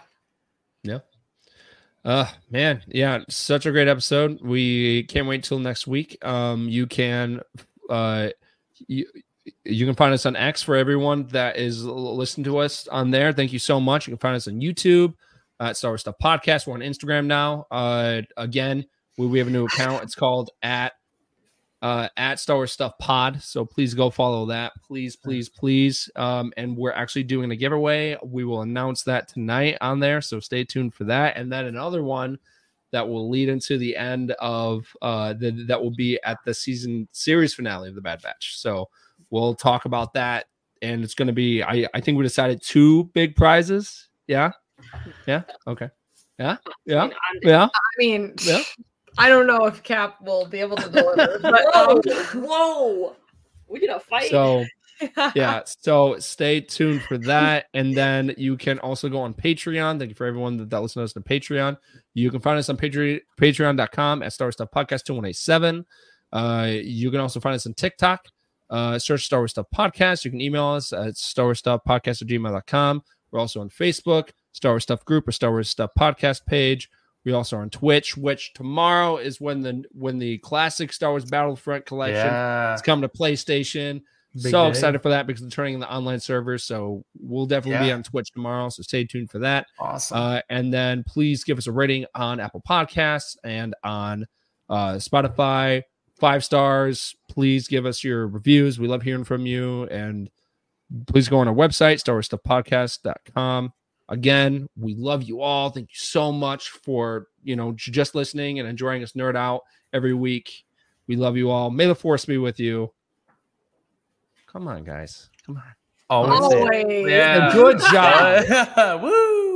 Uh man, yeah, such a great episode. We can't wait till next week. Um, you can uh you you can find us on X for everyone that is l- listening to us on there. Thank you so much. You can find us on YouTube at Star Wars Stuff Podcast. We're on Instagram now. Uh again, we, we have a new account. It's called at uh at Star Wars Stuff Pod. So please go follow that. Please, please, please. Um, and we're actually doing a giveaway. We will announce that tonight on there. So stay tuned for that. And then another one that will lead into the end of uh the, that will be at the season series finale of the Bad Batch. So we'll talk about that. And it's gonna be I, I think we decided two big prizes. Yeah. Yeah. Okay. Yeah. Yeah. And I'm- Yeah. I mean, Yeah. I don't know if Cap will be able to deliver, but um, Whoa, whoa. We're gonna fight. So yeah, so stay tuned for that. And then you can also go on Patreon. Thank you for everyone that, that listens to us on Patreon. You can find us on Patreon, patreon.com at Star Wars Stuff Podcast two one eight seven. Uh, you can also find us on TikTok. Uh, search Star Wars Stuff Podcast. You can email us at Star Wars Stuff Podcast at gmail dot com. We're also on Facebook, Star Wars Stuff Group or Star Wars Stuff Podcast page. We also are on Twitch, which tomorrow is when the when the classic Star Wars Battlefront collection Yeah. is coming to PlayStation. Big so day. excited for that because they're turning in the online servers. So we'll definitely be Yeah. on Twitch tomorrow. So stay tuned for that. Awesome. Uh, and then please give us a rating on Apple Podcasts and on uh, Spotify. Five stars. Please give us your reviews. We love hearing from you. And please go on our website, star wars stuff podcast dot com. Again, we love you all. Thank you so much for, you know, j- just listening and enjoying us nerd out every week. We love you all. May the force be with you. Come on, guys. Come on. Always. always. Yeah. Good job. Woo.